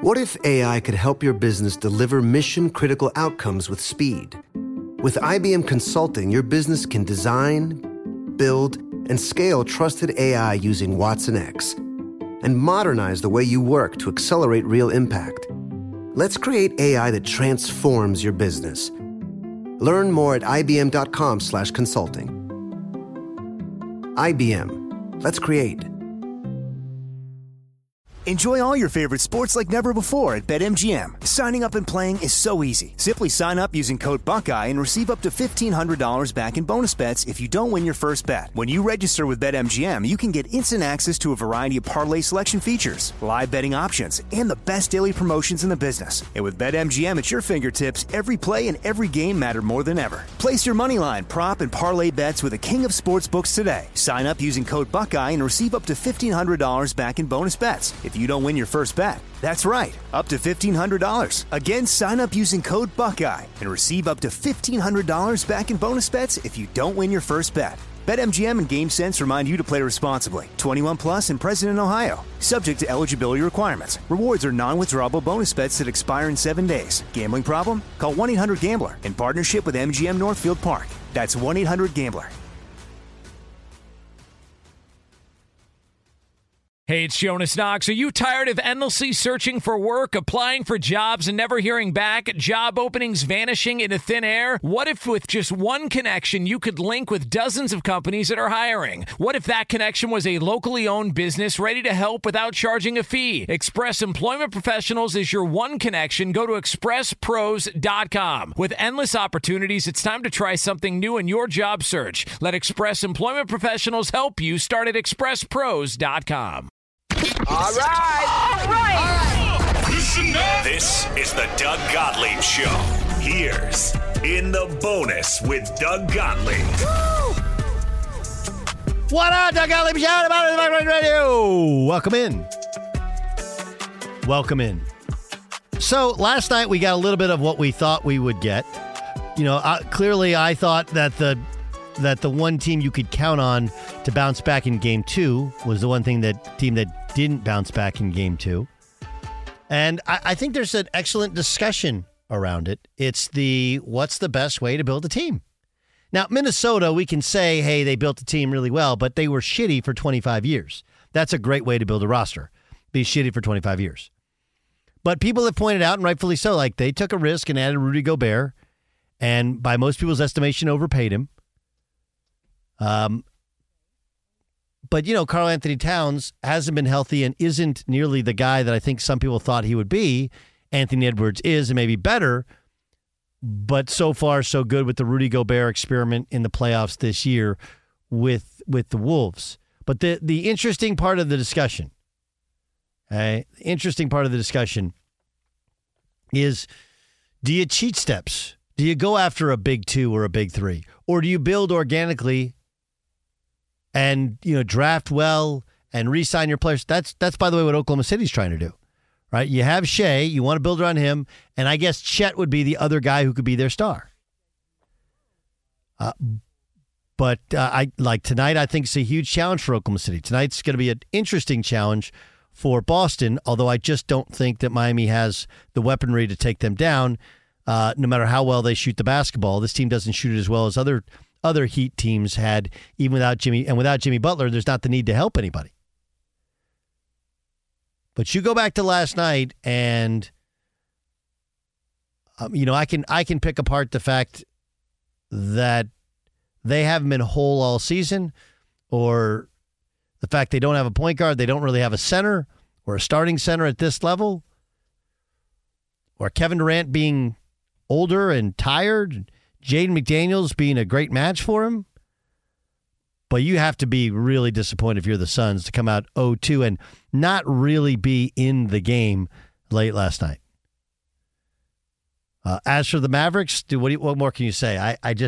What if AI could help your business deliver mission-critical outcomes with speed? With IBM Consulting, your business can design, build, and scale trusted AI using Watson X and modernize the way you work to accelerate real impact. Let's create AI that transforms your business. Learn more at ibm.com/consulting. IBM. Let's create. Enjoy all your favorite sports like never before at BetMGM. Signing up and playing is so easy. Simply sign up using code Buckeye and receive up to $1,500 back in bonus bets if you don't win your first bet. When you register with BetMGM, you can get instant access to a variety of parlay selection features, live betting options, and the best daily promotions in the business. And with BetMGM at your fingertips, every play and every game matter more than ever. Place your moneyline, prop, and parlay bets with the king of sportsbooks today. Sign up using code Buckeye and receive up to $1,500 back in bonus bets if you don't win your first bet. That's right, up to $1,500. Again, sign up using code Buckeye and receive up to $1,500 back in bonus bets if you don't win your first bet. BetMGM and GameSense remind you to play responsibly. 21 plus and present in Ohio. Subject to eligibility requirements. Rewards are non-withdrawable bonus bets that expire in 7 days. Gambling problem? Call 1-800-GAMBLER in partnership with MGM Northfield Park. That's 1-800-GAMBLER. Hey, it's Jonas Knox. Are you tired of endlessly searching for work, applying for jobs, and never hearing back? Job openings vanishing into thin air? What if with just one connection, you could link with dozens of companies that are hiring? What if that connection was a locally owned business ready to help without charging a fee? Express Employment Professionals is your one connection. Go to expresspros.com. With endless opportunities, it's time to try something new in your job search. Let Express Employment Professionals help you. Start at expresspros.com. All right. Listen up. This is the Doug Gottlieb Show. Here's In the Bonus with Doug Gottlieb. Woo! What up, Doug Gottlieb Show? Radio. Welcome in. So last night we got a little bit of what we thought we would get. You know, clearly I thought that the one team you could count on to bounce back in Game 2 was the one team that didn't bounce back in Game 2. And I think there's an excellent discussion around it. It's what's the best way to build a team? Now, Minnesota, we can say, hey, they built a team really well, but they were shitty for 25 years. That's a great way to build a roster. Be shitty for 25 years. But people have pointed out, and rightfully so, like they took a risk and added Rudy Gobert, and by most people's estimation, overpaid him. But, you know, Karl Anthony Towns hasn't been healthy and isn't nearly the guy that I think some people thought he would be. Anthony Edwards is and maybe better, but so far so good with the Rudy Gobert experiment in the playoffs this year with the Wolves. But the interesting part of the discussion, is, do you cheat steps? Do you go after a big 2 or a big 3? Or do you build organically and, you know, draft well and re-sign your players? That's by the way, what Oklahoma City's trying to do, right? You have Shea, you want to build around him, and I guess Chet would be the other guy who could be their star. But tonight, I think it's a huge challenge for Oklahoma City. Tonight's going to be an interesting challenge for Boston, although I just don't think that Miami has the weaponry to take them down. No matter how well they shoot the basketball, this team doesn't shoot it as well as other Heat teams had, even without Jimmy. And without Jimmy Butler, there's not the need to help anybody. But you go back to last night, and you know, I can pick apart the fact that they haven't been whole all season, or the fact they don't have a point guard, they don't really have a center or a starting center at this level, or Kevin Durant being older and tired, Jaden McDaniels being a great match for him. But you have to be really disappointed if you're the Suns to come out 0-2 and not really be in the game late last night. As for the Mavericks, what more can you say?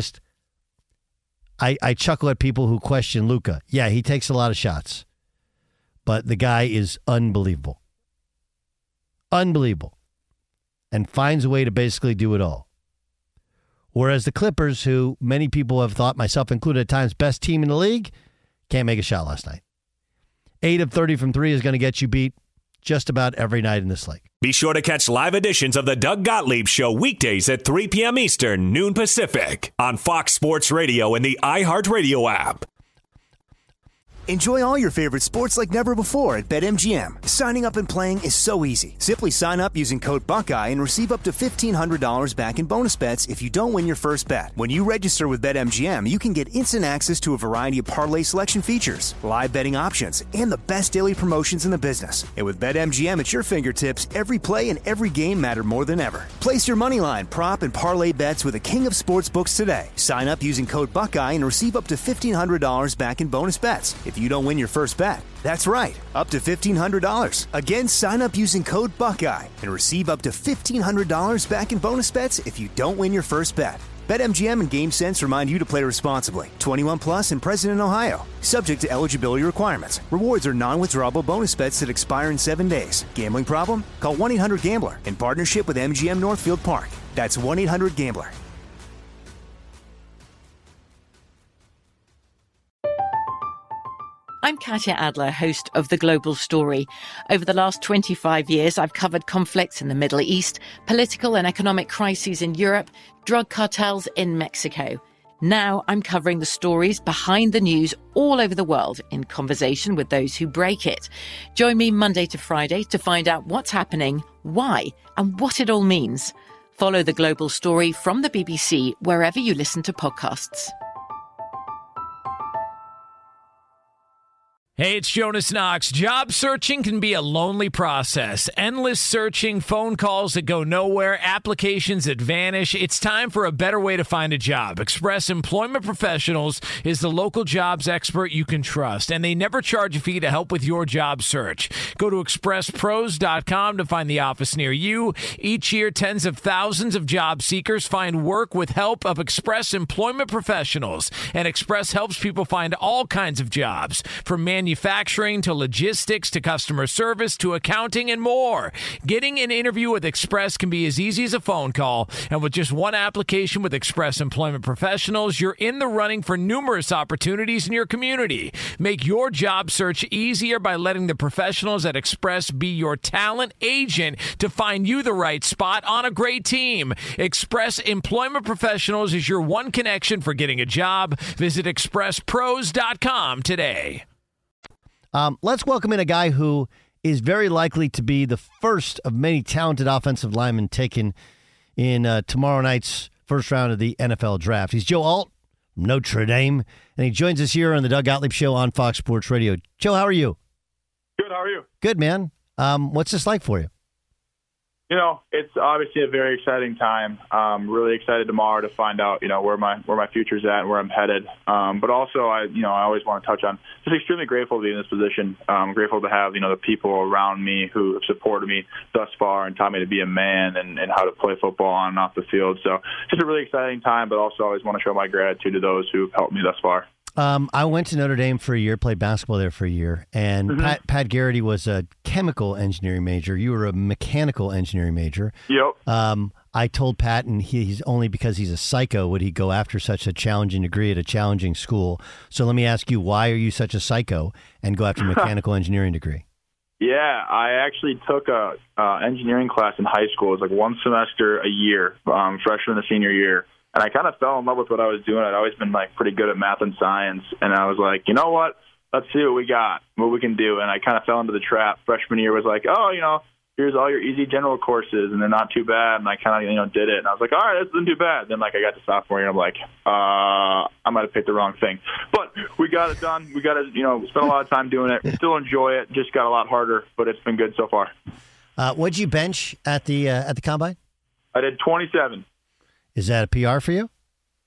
I chuckle at people who question Luka. Yeah, he takes a lot of shots, but the guy is unbelievable. Unbelievable. And finds a way to basically do it all. Whereas the Clippers, who many people have thought, myself included at times, best team in the league, can't make a shot last night. 8 of 30 from 3 is going to get you beat just about every night in this league. Be sure to catch live editions of the Doug Gottlieb Show weekdays at 3 p.m. Eastern, noon Pacific, on Fox Sports Radio and the iHeartRadio app. Enjoy all your favorite sports like never before at BetMGM. Signing up and playing is so easy. Simply sign up using code Buckeye and receive up to $1,500 back in bonus bets if you don't win your first bet. When you register with BetMGM, you can get instant access to a variety of parlay selection features, live betting options, and the best daily promotions in the business. And with BetMGM at your fingertips, every play and every game matter more than ever. Place your moneyline, prop, and parlay bets with the king of sportsbooks today. Sign up using code Buckeye and receive up to $1,500 back in bonus bets if you don't win your first bet. That's right, up to $1,500. Again, sign up using code Buckeye and receive up to $1,500 back in bonus bets if you don't win your first bet. BetMGM and GameSense remind you to play responsibly. 21 plus and present in Ohio. Subject to eligibility requirements. Rewards are non-withdrawable bonus bets that expire in 7 days. Gambling problem? Call 1-800-GAMBLER in partnership with MGM Northfield Park. That's 1-800-GAMBLER. I'm Katya Adler, host of The Global Story. Over the last 25 years, I've covered conflicts in the Middle East, political and economic crises in Europe, drug cartels in Mexico. Now I'm covering the stories behind the news all over the world in conversation with those who break it. Join me Monday to Friday to find out what's happening, why, and what it all means. Follow The Global Story from the BBC wherever you listen to podcasts. Hey, it's Jonas Knox. Job searching can be a lonely process. Endless searching, phone calls that go nowhere, applications that vanish. It's time for a better way to find a job. Express Employment Professionals is the local jobs expert you can trust, and they never charge a fee to help with your job search. Go to expresspros.com to find the office near you. Each year, tens of thousands of job seekers find work with help of Express Employment Professionals, and Express helps people find all kinds of jobs, from manufacturing to logistics to customer service to accounting and more. Getting an interview with Express can be as easy as a phone call, and with just one application with Express Employment Professionals, you're in the running for numerous opportunities in your community. Make your job search easier by letting the professionals at Express be your talent agent to find you the right spot on a great team. Express Employment Professionals is your one connection for getting a job. Visit expresspros.com today. Let's welcome in a guy who is very likely to be the first of many talented offensive linemen taken in tomorrow night's first round of the NFL draft. He's Joe Alt, Notre Dame, and he joins us here on the Doug Gottlieb Show on Fox Sports Radio. Joe, how are you? Good, how are you? Good, man. What's this like for you? You know, it's obviously a very exciting time. Really excited tomorrow to find out, where my future's at and where I'm headed. But also, I always want to touch on just extremely grateful to be in this position. Grateful to have, the people around me who have supported me thus far and taught me to be a man and how to play football on and off the field. So just a really exciting time, but also always want to show my gratitude to those who've helped me thus far. I went to Notre Dame for a year, played basketball there for a year, and Pat Garrity was a chemical engineering major. You were a mechanical engineering major. Yep. I told Pat, and he's only because he's a psycho would he go after such a challenging degree at a challenging school. So let me ask you, why are you such a psycho and go after a mechanical engineering degree? Yeah, I actually took a engineering class in high school. It was like one semester a year, freshman and senior year. And I kind of fell in love with what I was doing. I'd always been pretty good at math and science. And I was like, you know what? Let's see what we got, what we can do. And I kind of fell into the trap. Freshman year was like, here's all your easy general courses, and they're not too bad. And I kind of, did it. And I was like, all right, this isn't too bad. Then I got to sophomore year, and I'm like, I might have picked the wrong thing. But we got it done. We got to, spend a lot of time doing it. Still enjoy it. Just got a lot harder, but it's been good so far. What'd you bench at the combine? I did 27. Is that a PR for you?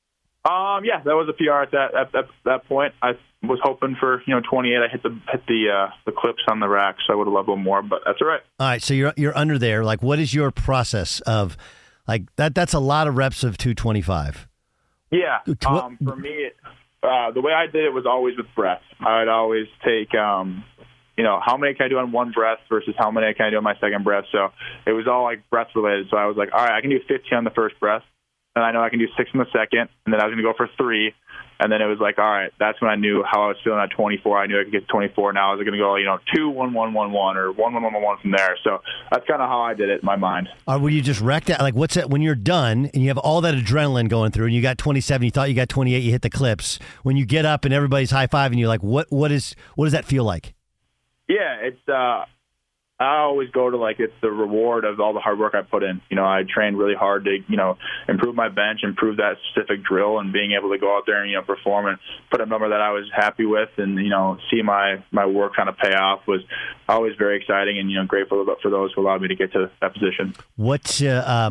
Yeah, that was a PR at that point. I was hoping for 28. I hit the clips on the rack, so I would have loved a little more, but that's all right. All right, so you're under there. Like, what is your process of that? That's a lot of reps of 225. Yeah, for me, the way I did it was always with breath. I'd always take how many can I do on one breath versus how many can I do on my second breath. So it was all breath related. So I was like, all right, I can do 15 on the first breath. And I know I can do 6 in the second, and then I was going to go for 3, And then it was like, all right, that's when I knew how I was feeling at 24. I knew I could get to 24. Now I was going to go, 2-1-1-1-1 or 1-1-1-1 from there. So that's kind of how I did it in my mind. Were you just wrecked out? Like, what's it when you're done and you have all that adrenaline going through and you got 27, you thought you got 28, you hit the clips. When you get up and everybody's high-fiving you, like, what does that feel like? Yeah, it's I always go to, like, it's the reward of all the hard work I put in. I trained really hard to, improve my bench, improve that specific drill, and being able to go out there and, perform and put a number that I was happy with and, see my work kind of pay off was always very exciting and, grateful for those who allowed me to get to that position. What's,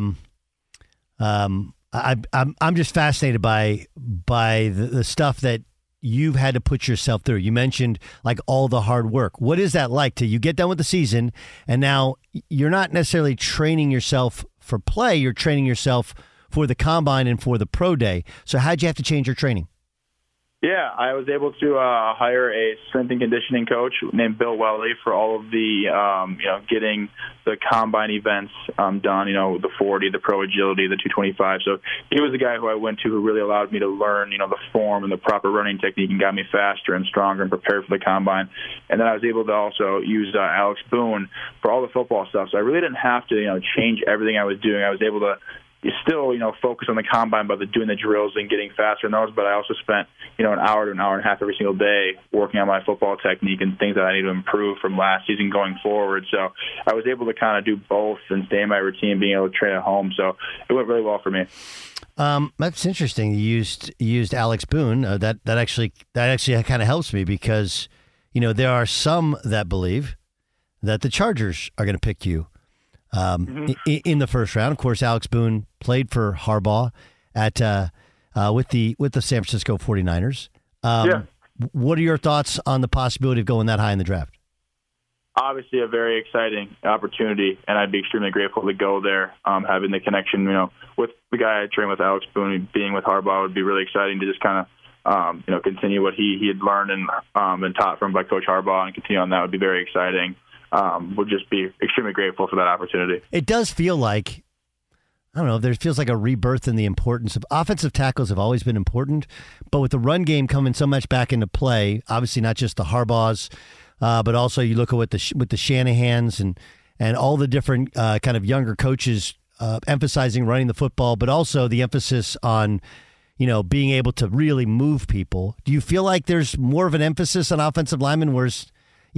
I'm just fascinated by the stuff that you've had to put yourself through. You mentioned like all the hard work. What is that like till you get done with the season and now you're not necessarily training yourself for play, you're training yourself for the combine and for the pro day. So how'd you have to change your training? Yeah, I was able to hire a strength and conditioning coach named Bill Welly for all of the, getting the combine events done, the 40, the pro agility, the 225. So he was the guy who I went to who really allowed me to learn, the form and the proper running technique and got me faster and stronger and prepared for the combine. And then I was able to also use Alex Boone for all the football stuff. So I really didn't have to, change everything I was doing. I was able to still, focus on the combine by doing the drills and getting faster in those, but I also spent, an hour to an hour and a half every single day working on my football technique and things that I need to improve from last season going forward. So I was able to kind of do both and stay in my routine, being able to train at home. So it went really well for me. That's interesting. You used Alex Boone. That actually kind of helps me because, there are some that believe that the Chargers are going to pick you in the first round. Of course, Alex Boone played for Harbaugh with the San Francisco 49ers. What are your thoughts on the possibility of going that high in the draft? Obviously a very exciting opportunity, and I'd be extremely grateful to go there. Having the connection, with the guy I trained with, Alex Boone, being with Harbaugh would be really exciting to just kind of, continue what he had learned and been taught from by Coach Harbaugh and continue on that would be very exciting. Would just be extremely grateful for that opportunity. It does feel like, I don't know, there feels like a rebirth in the importance of offensive tackles have always been important, but with the run game coming so much back into play, obviously not just the Harbaughs, but also you look at with the Shanahans and all the different kind of younger coaches emphasizing running the football, but also the emphasis on, being able to really move people. Do you feel like there's more of an emphasis on offensive linemen, whereas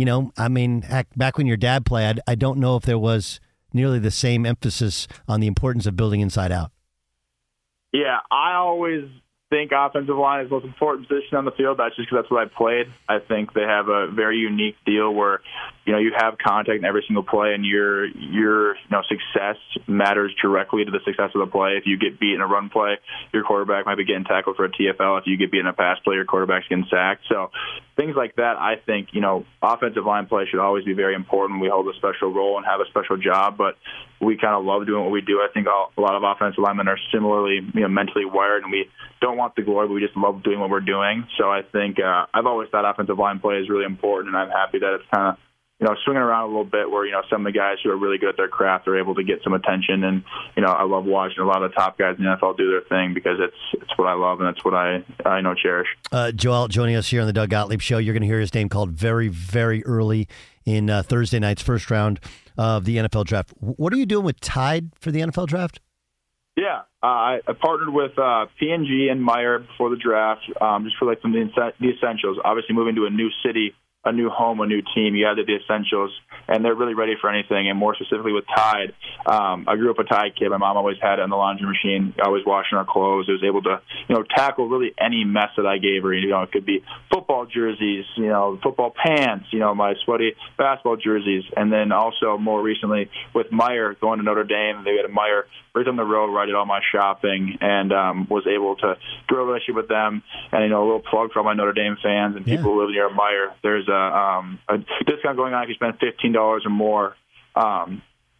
back when your dad played, I don't know if there was nearly the same emphasis on the importance of building inside out. Yeah, I always think offensive line is the most important position on the field. That's just because that's what I played. I think they have a very unique deal where, you have contact in every single play, and your success matters directly to the success of the play. If you get beat in a run play, your quarterback might be getting tackled for a TFL. If you get beat in a pass play, your quarterback's getting sacked. So things like that, I think, offensive line play should always be very important. We hold a special role and have a special job, but we kind of love doing what we do. I think a lot of offensive linemen are similarly, mentally wired, and we don't want the glory, but we just love doing what we're doing. So I think I've always thought offensive line play is really important, and I'm happy that it's kind of swinging around a little bit where, some of the guys who are really good at their craft are able to get some attention. And, I love watching a lot of the top guys in the NFL do their thing because it's what I love and it's what I cherish. Joel joining us here on the Doug Gottlieb Show. You're going to hear his name called very, very early in Thursday night's first round of the NFL draft. What are you doing with Tide for the NFL draft? Yeah, I partnered with P&G and Meyer before the draft just for some of the essentials. Obviously, moving to a new city, a new home, a new team, you have the essentials, and they're really ready for anything, and more specifically with Tide. I grew up a Tide kid. My mom always had it in the laundry machine, always washing our clothes. It was able to, tackle really any mess that I gave her. It could be football jerseys, football pants, my sweaty basketball jerseys, and then also more recently with Meyer going to Notre Dame. They had a Meyer right on the road where I did all my shopping and was able to grow a relationship with them. And, a little plug for all my Notre Dame fans and people who live near Meyer. There's a discount going on if you spend $15 or more on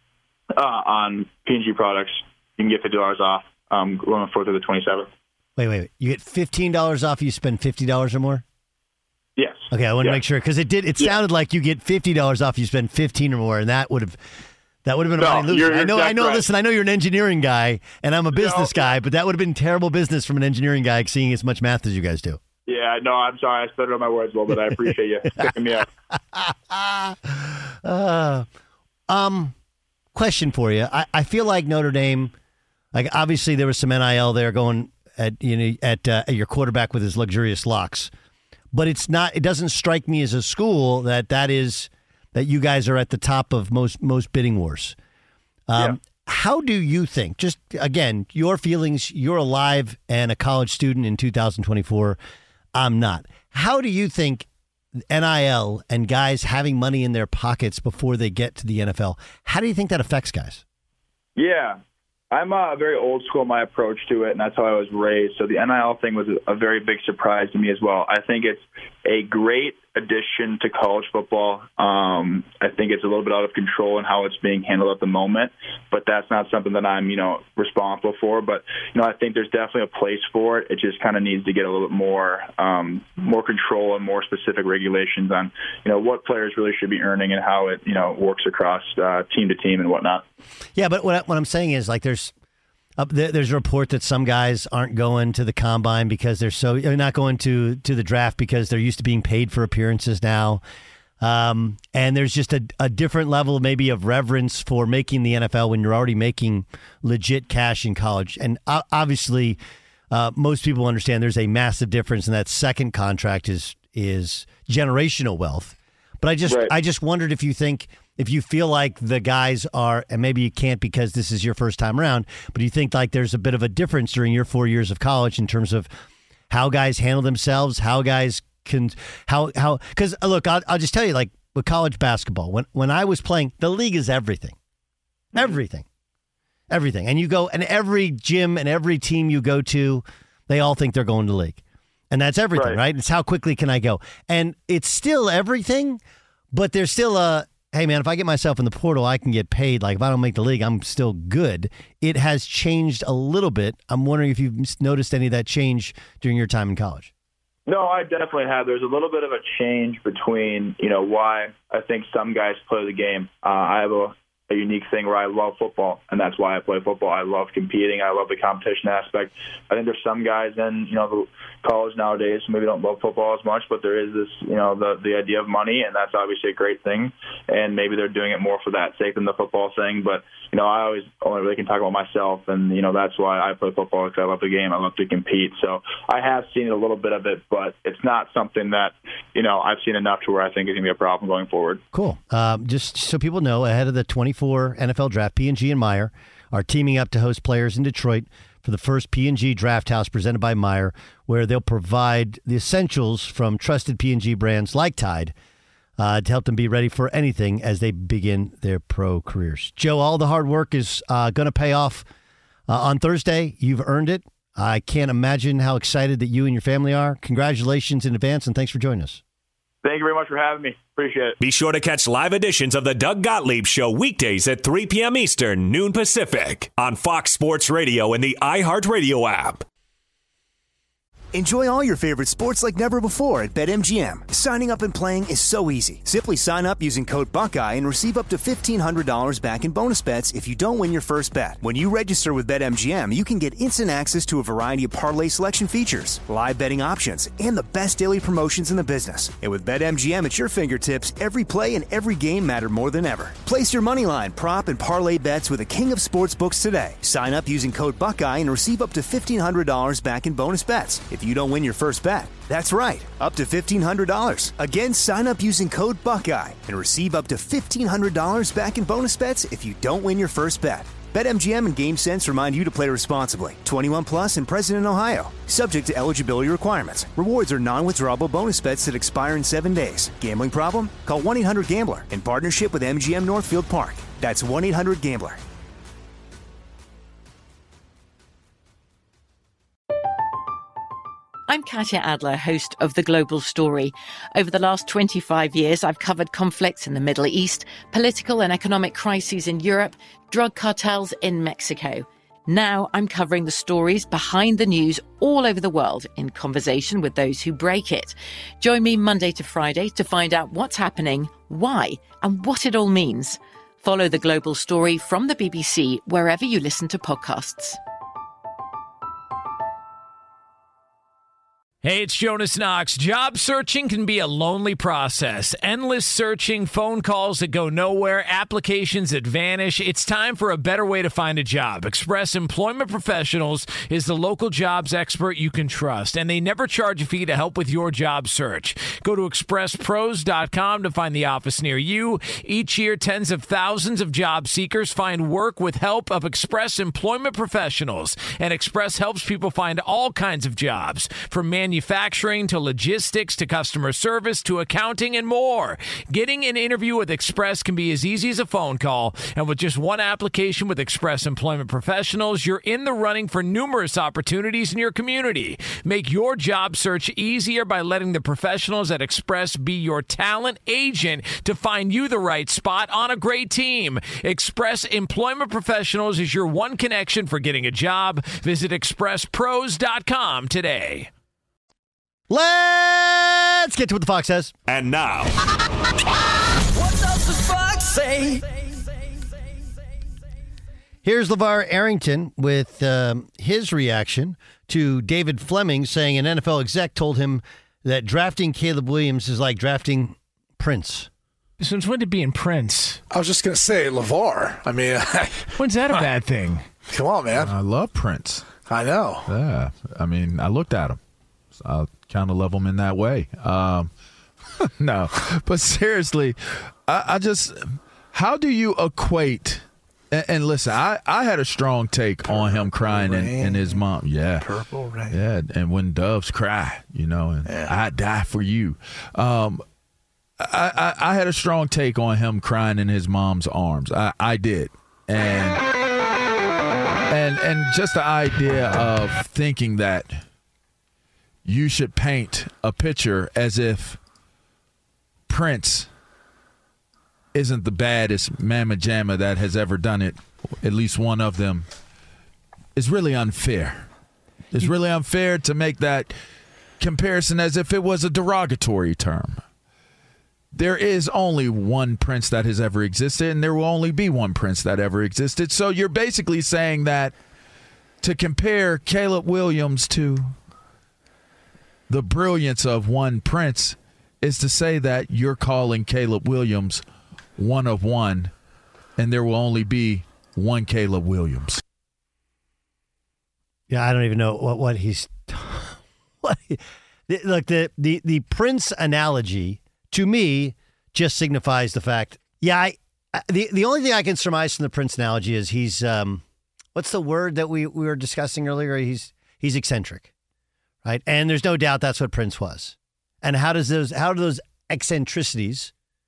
P&G products. You can get $50 off going forward through the 27th. Wait. You get $15 off if you spend $50 or more? Yes. Okay, I want to make sure because it sounded like you get $50 off if you spend $15 or more, and that would have been a money loser. You're I know. right. Listen, I know you're an engineering guy, and I'm a business guy, but that would have been terrible business from an engineering guy seeing as much math as you guys do. Yeah, no, I'm sorry. I stuttered on my words a little bit. I appreciate you picking me up. Question for you. I feel like Notre Dame, like obviously there was some NIL there going at your quarterback with his luxurious locks, but it doesn't strike me as a school that you guys are at the top of most bidding wars. How do you think, just again, your feelings, you're alive and a college student in 2024, I'm not. How do you think NIL and guys having money in their pockets before they get to the NFL, how do you think that affects guys? Yeah, I'm very old school in my approach to it, and that's how I was raised. So the NIL thing was a very big surprise to me as well. I think it's a great addition to college football. I think it's a little bit out of control in how it's being handled at the moment, but that's not something that I'm, responsible for. But, I think there's definitely a place for it. It just kind of needs to get a little bit more control and more specific regulations on, what players really should be earning and how it, works across team to team and whatnot. Yeah, but what I'm saying is like there's a report that some guys aren't going to the combine because they're not going to the draft because they're used to being paid for appearances now. And there's just a different level maybe of reverence for making the NFL when you're already making legit cash in college. And obviously, most people understand there's a massive difference, and that second contract is generational wealth. But I just wondered if you feel like the guys are, and maybe you can't because this is your first time around, but you think like there's a bit of a difference during your 4 years of college in terms of how guys handle themselves, how guys can, because look, I'll just tell you, like with college basketball, when I was playing, the league is everything. And you go, and every gym and every team you go to, they all think they're going to league. And that's everything, right? It's how quickly can I go? And it's still everything, but there's still hey, man, if I get myself in the portal, I can get paid. Like, if I don't make the league, I'm still good. It has changed a little bit. I'm wondering if you've noticed any of that change during your time in college. No, I definitely have. There's a little bit of a change between, why I think some guys play the game. I have a unique thing where I love football, and that's why I play football. I love competing. I love the competition aspect. I think there's some guys in, the college nowadays who maybe don't love football as much, but there is this, the idea of money, and that's obviously a great thing. And maybe they're doing it more for that sake than the football thing. But, I always only really can talk about myself, and, that's why I play football, because I love the game. I love to compete. So I have seen a little bit of it, but it's not something that, I've seen enough to where I think is going to be a problem going forward. Cool. Just so people know, ahead of the 24 NFL Draft, P&G and Meijer are teaming up to host players in Detroit for the first P&G Draft House presented by Meijer, where they'll provide the essentials from trusted P&G brands like Tide to help them be ready for anything as they begin their pro careers. Joe, all the hard work is going to pay off on Thursday. You've earned it. I can't imagine how excited that you and your family are. Congratulations in advance, and thanks for joining us. Thank you very much for having me. Appreciate it. Be sure to catch live editions of the Doug Gottlieb Show weekdays at 3 p.m. Eastern, noon Pacific, on Fox Sports Radio and the iHeartRadio app. Enjoy all your favorite sports like never before at BetMGM. Signing up and playing is so easy. Simply sign up using code Buckeye and receive up to $1,500 back in bonus bets if you don't win your first bet. When you register with BetMGM, you can get instant access to a variety of parlay selection features, live betting options, and the best daily promotions in the business. And with BetMGM at your fingertips, every play and every game matter more than ever. Place your moneyline, prop, and parlay bets with the king of sportsbooks today. Sign up using code Buckeye and receive up to $1,500 back in bonus bets if you don't win your first bet. That's right, up to $1,500. Again, sign up using code Buckeye and receive up to $1,500 back in bonus bets if you don't win your first bet. BetMGM and GameSense remind you to play responsibly. 21 plus and present in Ohio. Subject to eligibility requirements. Rewards are non-withdrawable bonus bets that expire in 7 days. Gambling problem? Call 1-800-GAMBLER in partnership with MGM Northfield Park. That's 1-800-GAMBLER. I'm Katya Adler, host of The Global Story. Over the last 25 years, I've covered conflicts in the Middle East, political and economic crises in Europe, drug cartels in Mexico. Now I'm covering the stories behind the news all over the world in conversation with those who break it. Join me Monday to Friday to find out what's happening, why, and what it all means. Follow The Global Story from the BBC wherever you listen to podcasts. Hey, it's Jonas Knox. Job searching can be a lonely process. Endless searching, phone calls that go nowhere, applications that vanish. It's time for a better way to find a job. Express Employment Professionals is the local jobs expert you can trust, and they never charge a fee to help with your job search. Go to expresspros.com to find the office near you. Each year, tens of thousands of job seekers find work with help of Express Employment Professionals. And Express helps people find all kinds of jobs, from manufacturing to logistics to customer service to accounting and more. Getting an interview with Express can be as easy as a phone call, and with just one application with Express Employment Professionals, you're in the running for numerous opportunities in your community. Make your job search easier by letting the professionals at Express be your talent agent to find you the right spot on a great team. Express Employment Professionals is your one connection for getting a job. Visit expresspros.com today. Let's get to what the Fox says. And now, What does the Fox say? Here's LeVar Arrington with his reaction to David Fleming saying an NFL exec told him that drafting Caleb Williams is like drafting Prince. Since when did being Prince? I was just going to say LeVar. I mean, When's that a bad thing? come on, man. I love Prince. I know. Yeah, I mean, I looked at him. So I kind of love him in that way. No, but seriously, I just, how do you equate? And listen, I had a strong take on him crying and his mom. Yeah, Purple rain. yeah, and when doves cry, and I die for you. I had a strong take on him crying in his mom's arms. I did, and just the idea of thinking that you should paint a picture as if Prince isn't the baddest mamma jamma that has ever done it, at least one of them, is really unfair. It's really unfair to make that comparison as if it was a derogatory term. There is only one Prince that has ever existed, and there will only be one Prince that ever existed. So you're basically saying that to compare Caleb Williams to the brilliance of one Prince is to say that you're calling Caleb Williams one of one, and there will only be one Caleb Williams. Yeah, I don't even know what he's. Look, the Prince analogy to me just signifies the fact. Yeah, the only thing I can surmise from the Prince analogy is he's what's the word that we were discussing earlier? He's eccentric. Right, and there's no doubt that's what Prince was. And how do those eccentricities,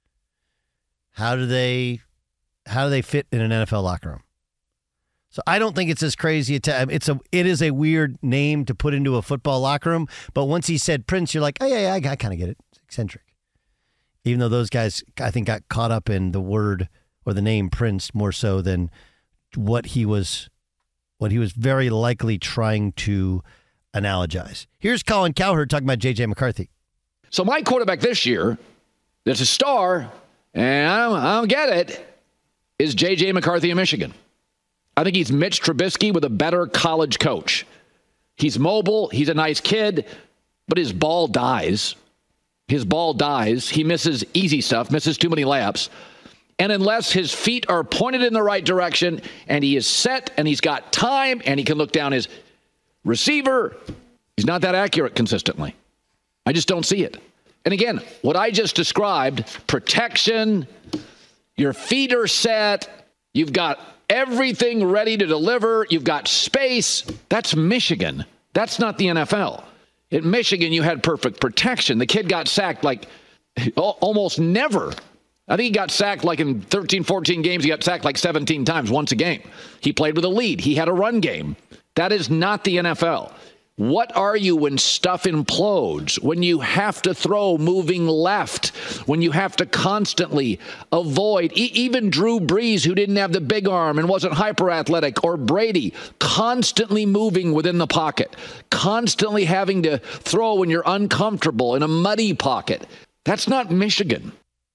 how do they fit in an NFL locker room? So I don't think it's as crazy. It is a weird name to put into a football locker room. But once he said Prince, you're like, oh yeah, I kind of get it. It's eccentric. Even though those guys, I think, got caught up in the word or the name Prince more so than what he was very likely trying to analogize. Here's Colin Cowherd talking about J.J. McCarthy. So my quarterback this year, that's a star, and I don't get it, is J.J. McCarthy of Michigan. I think he's Mitch Trubisky with a better college coach. He's mobile. He's a nice kid, but his ball dies. He misses easy stuff, misses too many layups. And unless his feet are pointed in the right direction and he is set and he's got time and he can look down his receiver, he's not that accurate consistently. I just don't see it. And again, what I just described, protection, your feet are set, you've got everything ready to deliver, you've got space. That's Michigan. That's not the NFL. At Michigan, you had perfect protection. The kid got sacked like almost never. I think he got sacked like in 13, 14 games. He got sacked like 17 times, once a game. He played with a lead. He had a run game. That is not the NFL. What are you when stuff implodes, when you have to throw moving left, when you have to constantly avoid, even Drew Brees, who didn't have the big arm and wasn't hyper athletic, or Brady, constantly moving within the pocket, constantly having to throw when you're uncomfortable in a muddy pocket. That's not Michigan.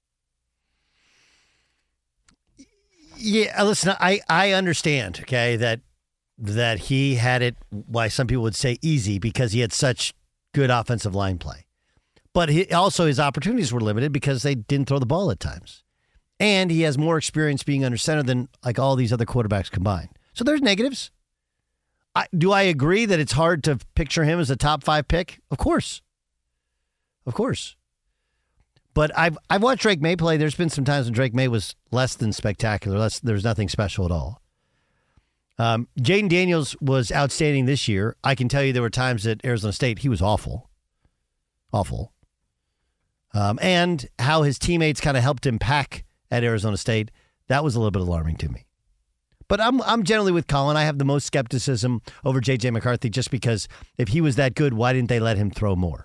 Yeah, listen, I understand, okay, that he had it, why some people would say easy, because he had such good offensive line play. But also his opportunities were limited because they didn't throw the ball at times. And he has more experience being under center than like all these other quarterbacks combined. So there's negatives. Do I agree that it's hard to picture him as a top 5 pick? Of course. Of course. But I've watched Drake May play. There's been some times when Drake May was less than spectacular. There's nothing special at all. Jaden Daniels was outstanding this year. I can tell you there were times at Arizona State he was awful. Awful. And how his teammates kind of helped him pack at Arizona State, that was a little bit alarming to me. But I'm generally with Colin. I have the most skepticism over J.J. McCarthy just because if he was that good, why didn't they let him throw more?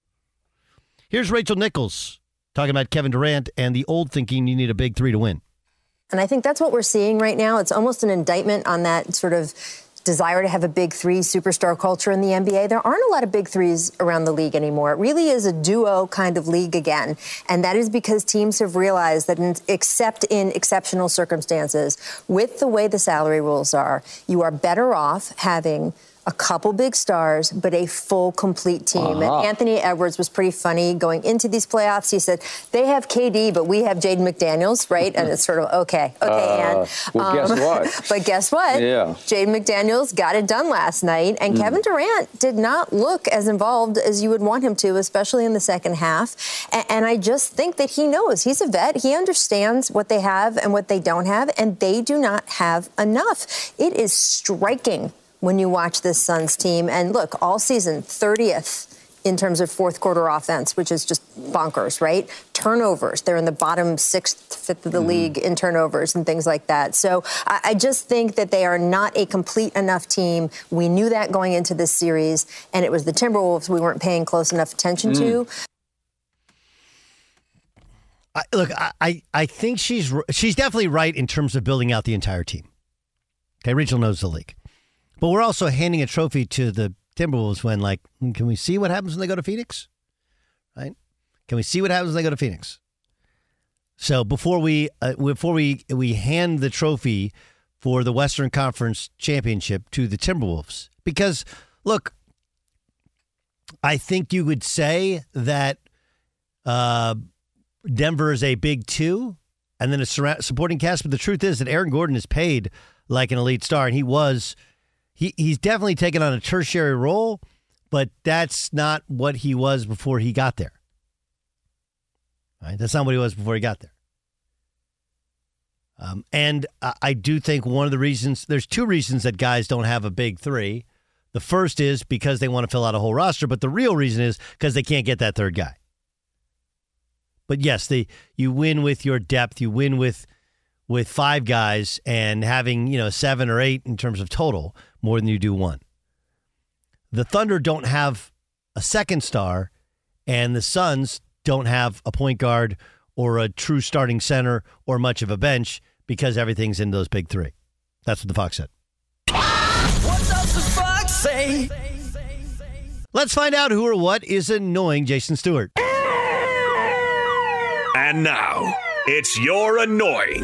Here's Rachel Nichols talking about Kevin Durant and the old thinking you need a big 3 to win. And I think that's what we're seeing right now. It's almost an indictment on that sort of desire to have a big 3 superstar culture in the NBA. There aren't a lot of big 3s around the league anymore. It really is a duo kind of league again. And that is because teams have realized that except in exceptional circumstances, with the way the salary rules are, you are better off having a couple big stars, but a full, complete team. And Anthony Edwards was pretty funny going into these playoffs. He said, they have KD, but we have Jaden McDaniels, right? And it's sort of, okay, Ann. Well, guess what? But guess what? Yeah. Jaden McDaniels got it done last night, and Kevin Durant did not look as involved as you would want him to, especially in the second half. And I just think that he knows. He's a vet. He understands what they have and what they don't have, and they do not have enough. It is striking when you watch this Suns team. And look, all season, 30th in terms of fourth quarter offense, which is just bonkers, right? Turnovers. They're in the bottom 6th, 5th of the league in turnovers and things like that. So I just think that they are not a complete enough team. We knew that going into this series, and it was the Timberwolves we weren't paying close enough attention to. I think she's definitely right in terms of building out the entire team. Okay, Rachel knows the league. But we're also handing a trophy to the Timberwolves when, like, can we see what happens when they go to Phoenix? Right? Can we see what happens when they go to Phoenix? So before we hand the trophy for the Western Conference Championship to the Timberwolves, because look, I think you would say that Denver is a big 2, and then a supporting cast. But the truth is that Aaron Gordon is paid like an elite star, and He's definitely taken on a tertiary role, but that's not what he was before he got there. Right? That's not what he was before he got there. And I do think one of the reasons, there's 2 reasons that guys don't have a big 3. The first is because they want to fill out a whole roster, but the real reason is because they can't get that third guy. But yes, you win with your depth. You win with 5 guys and having 7 or 8 in terms of total more than you do 1. The Thunder don't have a second star, and the Suns don't have a point guard or a true starting center or much of a bench because everything's in those big 3. That's what the Fox said. What does the Fox say? Let's find out who or what is annoying Jason Stewart. And now, it's your annoying.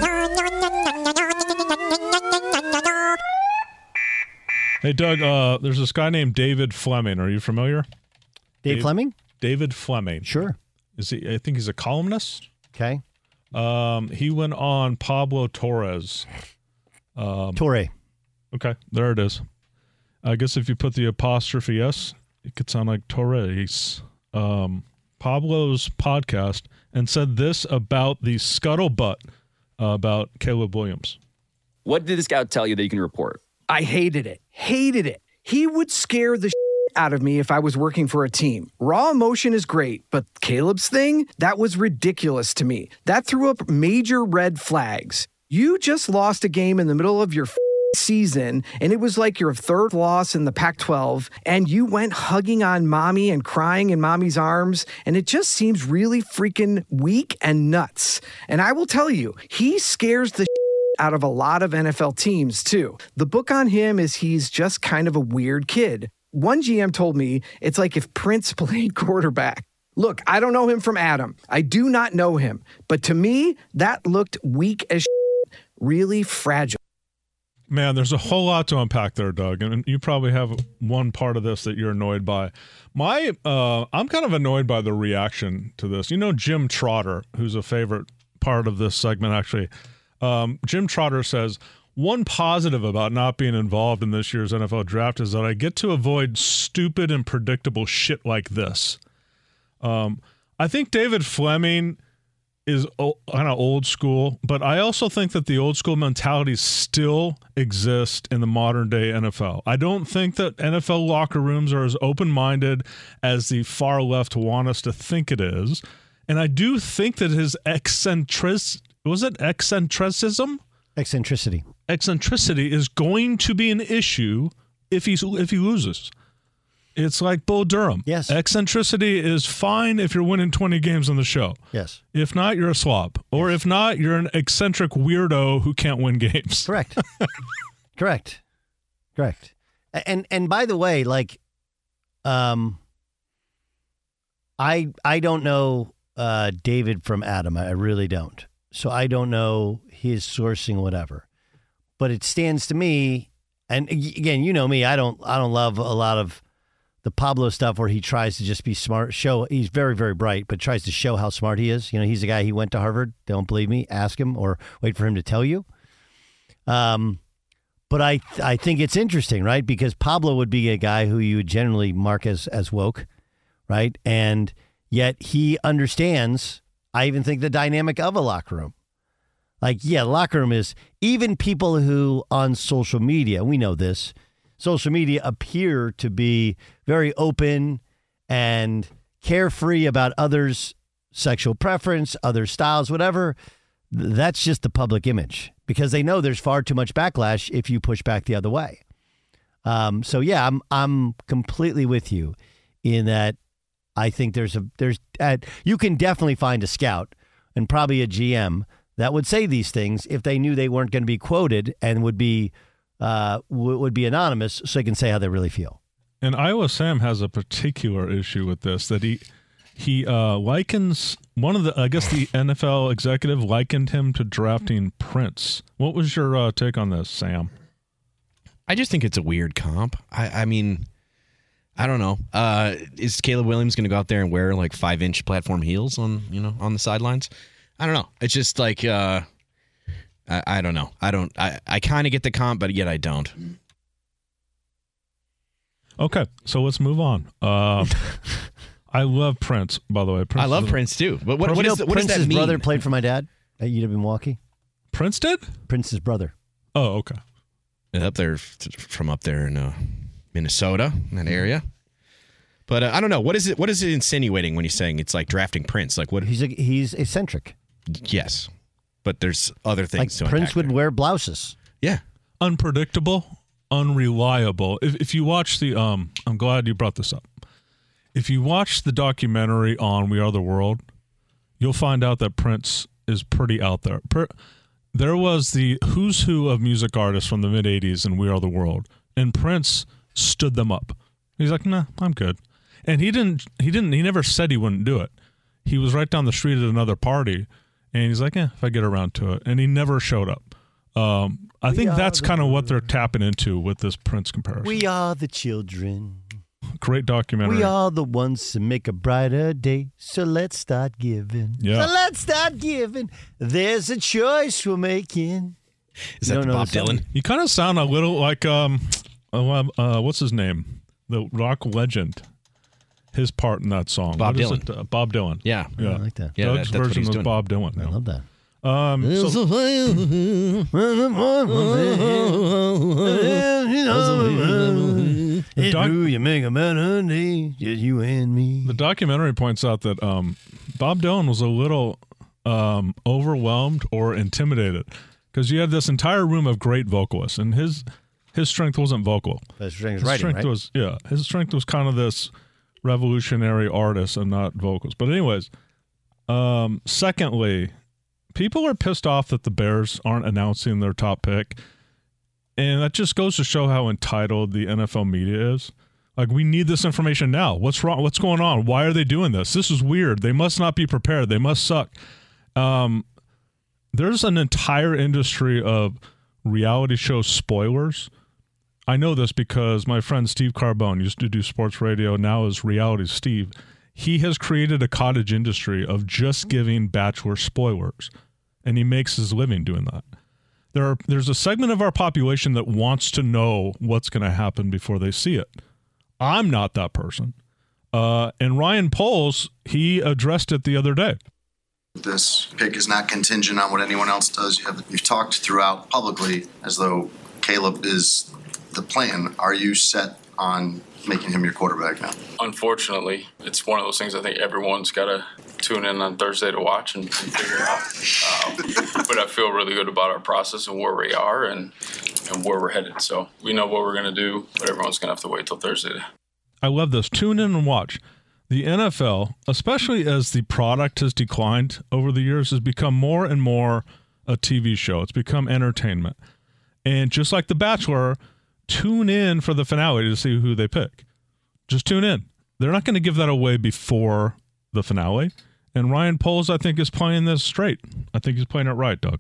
Hey, Doug, there's this guy named David Fleming. Are you familiar? Dave Fleming? David Fleming. Sure. Is he? I think he's a columnist. Okay. He went on Pablo Torres. Torre. Okay, there it is. I guess if you put the apostrophe S, it could sound like Torres. Pablo's podcast, and said this about the scuttlebutt about Caleb Williams. What did the scout tell you that you can report? I hated it. Hated it. He would scare the out of me if I was working for a team. Raw emotion is great, but Caleb's thing, that was ridiculous to me. That threw up major red flags. You just lost a game in the middle of your season, and it was like your 3rd loss in the Pac-12, and you went hugging on mommy and crying in mommy's arms, and it just seems really freaking weak and nuts. And I will tell you, he scares the out of a lot of NFL teams, too. The book on him is he's just kind of a weird kid. One GM told me it's like if Prince played quarterback. Look, I don't know him from Adam. I do not know him. But to me, that looked weak as really fragile. Man, there's a whole lot to unpack there, Doug, and you probably have one part of this that you're annoyed by. I'm kind of annoyed by the reaction to this. You know, Jim Trotter, who's a favorite part of this segment, actually. Jim Trotter says, one positive about not being involved in this year's NFL draft is that I get to avoid stupid and predictable shit like this. I think David Fleming is kind of old school, but I also think that the old school mentalities still exist in the modern day NFL. I don't think that NFL locker rooms are as open-minded as the far left want us to think it is. And I do think that his eccentricity is going to be an issue if he loses. It's like Bull Durham. Yes. Eccentricity is fine if you're winning 20 games on the show. Yes. If not, you're a slob. Or if not, you're an eccentric weirdo who can't win games. Correct. Correct. And by the way, like, I don't know David from Adam. I really don't. So I don't know his sourcing, whatever. But it stands to me, and again, you know me, I don't love a lot of the Pablo stuff where he tries to just be smart, he's very, very bright, but tries to show how smart he is. You know, he's a guy, he went to Harvard. Don't believe me, ask him or wait for him to tell you. But I think it's interesting, right? Because Pablo would be a guy who you would generally mark as woke, right? And yet he understands, I even think, the dynamic of a locker room. Like, yeah, locker room is, even people who on social media, we know this, social media appear to be very open and carefree about others' sexual preference, other styles, whatever. That's just the public image because they know there's far too much backlash if you push back the other way. So yeah, I'm completely with you in that. I think you can definitely find a scout and probably a GM that would say these things if they knew they weren't going to be quoted and would be anonymous, so they can say how they really feel. And Iowa Sam has a particular issue with this, that he likens the NFL executive likened him to drafting Prince. What was your take on this, Sam? I just think it's a weird comp. I mean, I don't know. Is Caleb Williams going to go out there and wear like 5-inch platform heels on the sidelines? I don't know. It's just like I don't know. I kind of get the comp, but yet I don't. Okay, so let's move on. I love Prince, by the way. I love Prince too. But what does that Prince's mean? brother played for my dad at UW-Milwaukee. Prince did? Prince's brother. Oh, okay. Up there in Minnesota, in that area. But I don't know. What is it insinuating when he's saying it's like drafting Prince? Like what? He's eccentric. Yes, but there's other things. Like Prince would wear blouses. Yeah, unpredictable, unreliable. If you watch the, I'm glad you brought this up. If you watch the documentary on We Are the World, you'll find out that Prince is pretty out there. There was the who's who of music artists from the mid '80s in We Are the World, and Prince stood them up. He's like, nah, I'm good. And he never said he wouldn't do it. He was right down the street at another party, and he's like, if I get around to it. And he never showed up. I think that's kind of what they're tapping into with this Prince comparison. We are the children. Great documentary. We are the ones to make a brighter day, so let's start giving. Yeah. So let's start giving. There's a choice we're making. Is that Bob Dylan? You kind of sound a little like, what's his name? The rock legend. His part in that song. Bob Dylan. Bob Dylan. Yeah. I like that. Yeah, Doug's version of Bob Dylan. I love that. You make a better day, just you and me. The documentary points out that Bob Dylan was a little overwhelmed or intimidated because you had this entire room of great vocalists, and his strength wasn't vocal. His strength was his strength was kind of this revolutionary artist and not vocals. But anyways, secondly, people are pissed off that the Bears aren't announcing their top pick. And that just goes to show how entitled the NFL media is. Like, we need this information now. What's wrong? What's going on? Why are they doing this? This is weird. They must not be prepared. They must suck. There's an entire industry of reality show spoilers. I know this because my friend Steve Carbone used to do sports radio, now is Reality Steve. He has created a cottage industry of just giving Bachelor spoilers, and he makes his living doing that. There's a segment of our population that wants to know what's going to happen before they see it. I'm not that person. And Ryan Poles, he addressed it the other day. This pick is not contingent on what anyone else does. You've talked throughout publicly as though Caleb is the plan. Are you set on making him your quarterback now? Unfortunately, it's one of those things I think everyone's got to tune in on Thursday to watch and figure it out. But I feel really good about our process and where we are and where we're headed. So we know what we're going to do, but everyone's going to have to wait till Thursday. I love this. Tune in and watch. The NFL, especially as the product has declined over the years, has become more and more a TV show. It's become entertainment. And just like The Bachelor, tune in for the finale to see who they pick. Just tune in. They're not going to give that away before the finale. And Ryan Poles, I think, is playing this straight. I think he's playing it right, Doug.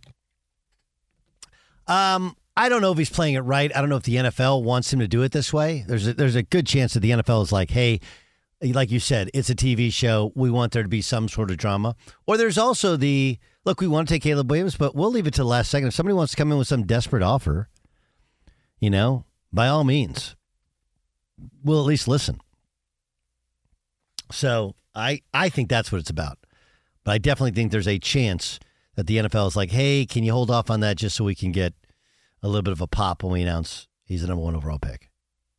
I don't know if he's playing it right. I don't know if the NFL wants him to do it this way. There's a good chance that the NFL is like, hey, like you said, it's a TV show. We want there to be some sort of drama. Or there's also look, we want to take Caleb Williams, but we'll leave it to the last second. If somebody wants to come in with some desperate offer, by all means, we'll at least listen. So I think that's what it's about. But I definitely think there's a chance that the NFL is like, hey, can you hold off on that just so we can get a little bit of a pop when we announce he's the number 1 overall pick?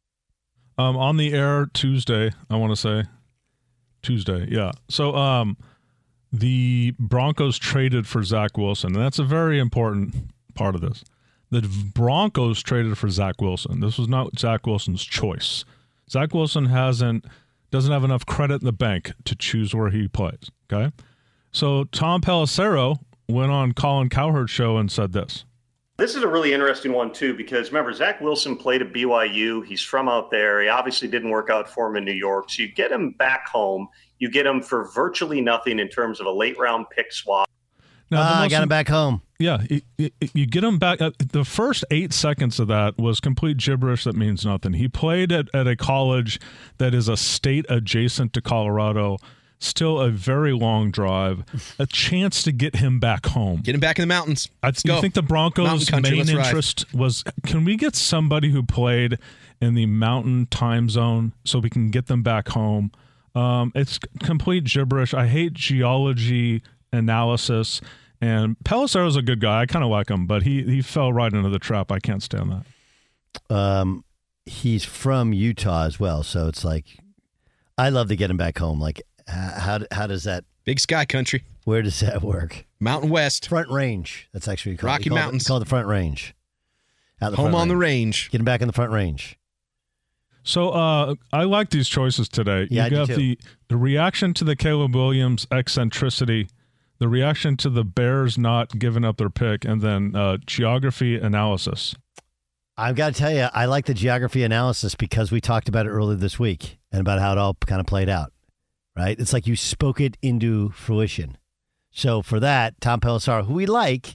On the air Tuesday, I want to say. Tuesday, yeah. So the Broncos traded for Zach Wilson, and that's a very important part of this. The Broncos traded for Zach Wilson. This was not Zach Wilson's choice. Zach Wilson doesn't have enough credit in the bank to choose where he plays, okay? So Tom Pelissero went on Colin Cowherd's show and said this. This is a really interesting one, too, because remember, Zach Wilson played at BYU. He's from out there. He obviously didn't work out for him in New York. So you get him back home. You get him for virtually nothing in terms of a late-round pick swap. I got him back home. Yeah, you get him back. The first 8 seconds of that was complete gibberish that means nothing. He played at a college that is a state adjacent to Colorado. Still a very long drive. A chance to get him back home. Get him back in the mountains. I think the Broncos' main interest was, can we get somebody who played in the mountain time zone so we can get them back home? It's complete gibberish. I hate geology analysis. And Pelissero's a good guy. I kind of like him, but he fell right into the trap. I can't stand that. He's from Utah as well, so it's like, I love to get him back home. Like, how does that? Big sky country. Where does that work? Mountain West. Front Range. That's actually called. Rocky Mountains. Called the Front Range. Home on the range. Get him back in the Front Range. So I like these choices today. Yeah, you got the reaction to the Caleb Williams eccentricity, the reaction to the Bears not giving up their pick, and then geography analysis. I've got to tell you, I like the geography analysis because we talked about it earlier this week and about how it all kind of played out, right? It's like you spoke it into fruition. So for that, Tom Pelissero, who we like,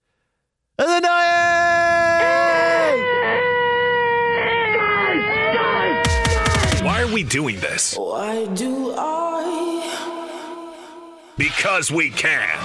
Why are we doing this? Why do I? Because we can.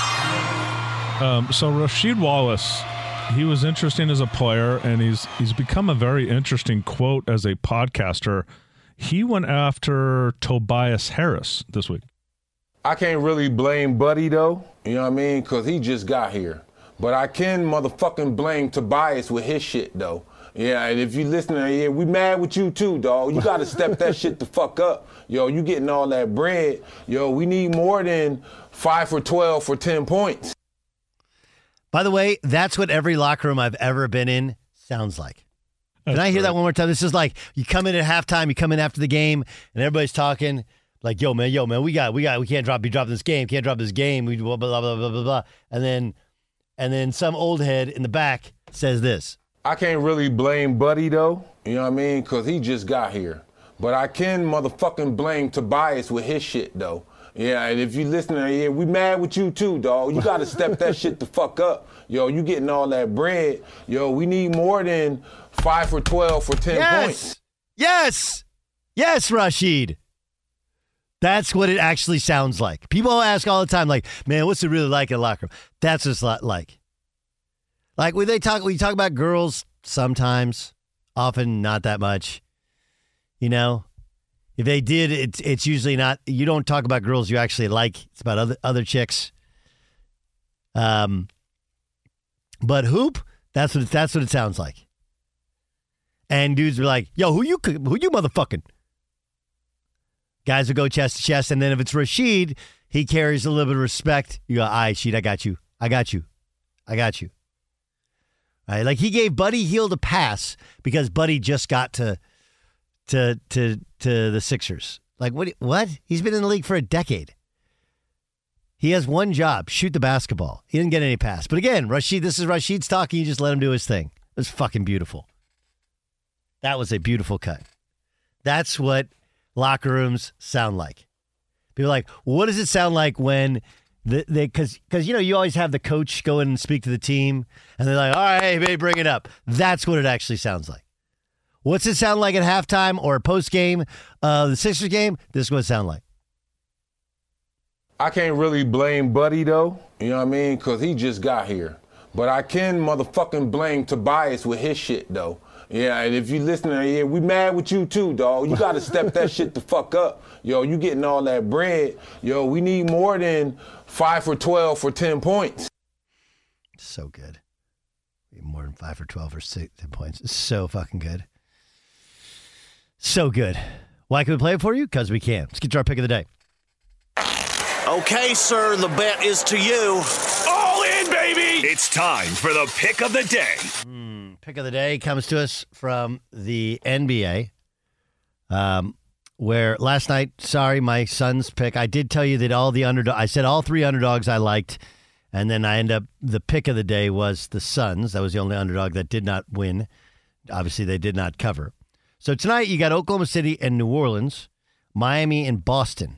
So Rasheed Wallace, he was interesting as a player, and he's become a very interesting quote as a podcaster. He went after Tobias Harris this week. I can't really blame Buddy, though, you know what I mean, because he just got here. But I can motherfucking blame Tobias with his shit, though. Yeah, and if you listen, yeah, we mad with you too, dog. You got to step that shit the fuck up. Yo, you getting all that bread. Yo, we need more than 5 for 12 for 10 points. By the way, that's what every locker room I've ever been in sounds like. Can I hear that one more time? This is like you come in at halftime, you come in after the game, and everybody's talking like, yo, man, we can't be dropping this game, can't drop this game, we blah, blah, blah, blah, blah, blah. And then some old head in the back says this. I can't really blame Buddy, though, you know what I mean, because he just got here. But I can motherfucking blame Tobias with his shit, though. Yeah, and if you listen, yeah, we mad with you too, dog. You got to step that shit the fuck up. yo, you getting all that bread. Yo, we need more than 5 for 12 for 10 points. Yes, Rashid. That's what it actually sounds like. People ask all the time, like, man, what's it really like in a locker room? That's what it's like. Like, we talk about girls sometimes, often not that much. You know, if they did, it's usually not. You don't talk about girls you actually like. It's about other chicks. But hoop, that's what it sounds like. And dudes are like, yo, who you motherfucking? Guys will go chest to chest, and then if it's Rashid, he carries a little bit of respect. You go, all right, Sheed, I got you. All right, like he gave Buddy Hield a pass because Buddy just got to the Sixers. Like, what? He's been in the league for a decade. He has one job, shoot the basketball. He didn't get any pass. But again, Rashid, this is Rashid's talking. You just let him do his thing. It was fucking beautiful. That was a beautiful cut. That's what locker rooms sound like. People are like, what does it sound like when because you know, you always have the coach go in and speak to the team, and they're like, all right, hey, babe, bring it up. That's what it actually sounds like. What's it sound like at halftime or post game of the Sixers game? This is what it sound like. I can't really blame Buddy, though, you know what I mean, because he just got here. But I can motherfucking blame Tobias with his shit, though. Yeah, and if you listening, we mad with you too, dog. You got to step that shit the fuck up. Yo, you getting all that bread. Yo, we need more than 5 for 12 for 10 points. So good. More than 5 for 12 for 10 points. It's so fucking good. So good. Why can we play it for you? Because we can. Let's get to our pick of the day. Okay, sir, the bet is to you. All in, baby! It's time for the pick of the day. Pick of the day comes to us from the NBA, where last night, my son's pick, I did tell you that I said all 3 underdogs I liked, and then the pick of the day was the Suns. That was the only underdog that did not win. Obviously, they did not cover. So tonight, you got Oklahoma City and New Orleans, Miami and Boston.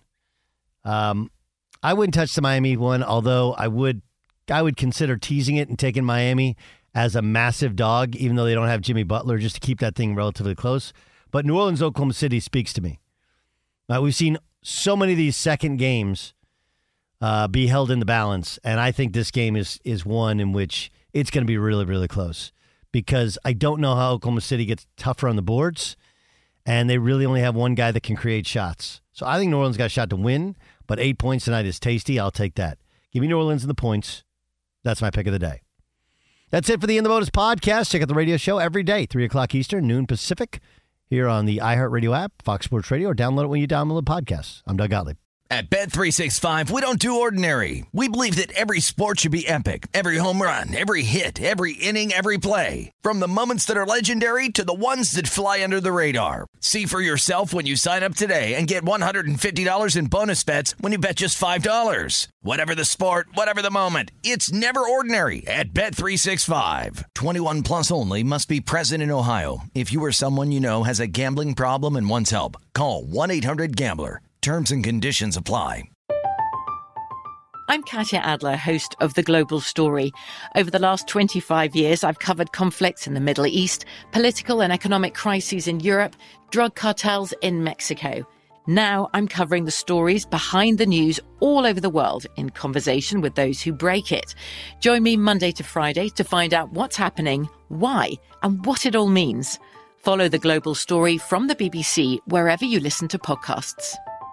I wouldn't touch the Miami one, although I would consider teasing it and taking Miami as a massive dog, even though they don't have Jimmy Butler, just to keep that thing relatively close. But New Orleans, Oklahoma City speaks to me. We've seen so many of these second games be held in the balance, and I think this game is one in which it's going to be really, really close, because I don't know how Oklahoma City gets tougher on the boards, and they really only have one guy that can create shots. So I think New Orleans got a shot to win, but 8 points tonight is tasty. I'll take that. Give me New Orleans and the points. That's my pick of the day. That's it for the In the Bonus podcast. Check out the radio show every day, 3 o'clock Eastern, noon Pacific, here on the iHeartRadio app, Fox Sports Radio, or download it when you download the podcast. I'm Doug Gottlieb. At Bet365, we don't do ordinary. We believe that every sport should be epic. Every home run, every hit, every inning, every play. From the moments that are legendary to the ones that fly under the radar. See for yourself when you sign up today and get $150 in bonus bets when you bet just $5. Whatever the sport, whatever the moment, it's never ordinary at Bet365. 21 plus only. Must be present in Ohio. If you or someone you know has a gambling problem and wants help, call 1-800-GAMBLER. Terms and conditions apply. I'm Katya Adler, host of The Global Story. Over the last 25 years, I've covered conflicts in the Middle East, political and economic crises in Europe, drug cartels in Mexico. Now I'm covering the stories behind the news all over the world in conversation with those who break it. Join me Monday to Friday to find out what's happening, why, and what it all means. Follow The Global Story from the BBC wherever you listen to podcasts.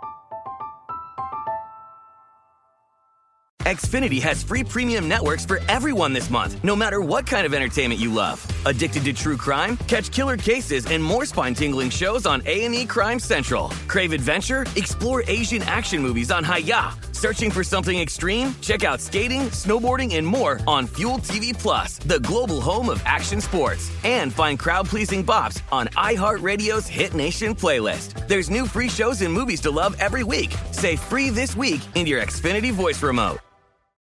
Xfinity has free premium networks for everyone this month, no matter what kind of entertainment you love. Addicted to true crime? Catch killer cases and more spine-tingling shows on A&E Crime Central. Crave adventure? Explore Asian action movies on Hi-YAH. Searching for something extreme? Check out skating, snowboarding, and more on Fuel TV Plus, the global home of action sports. And find crowd-pleasing bops on iHeartRadio's Hit Nation playlist. There's new free shows and movies to love every week. Say free this week in your Xfinity voice remote.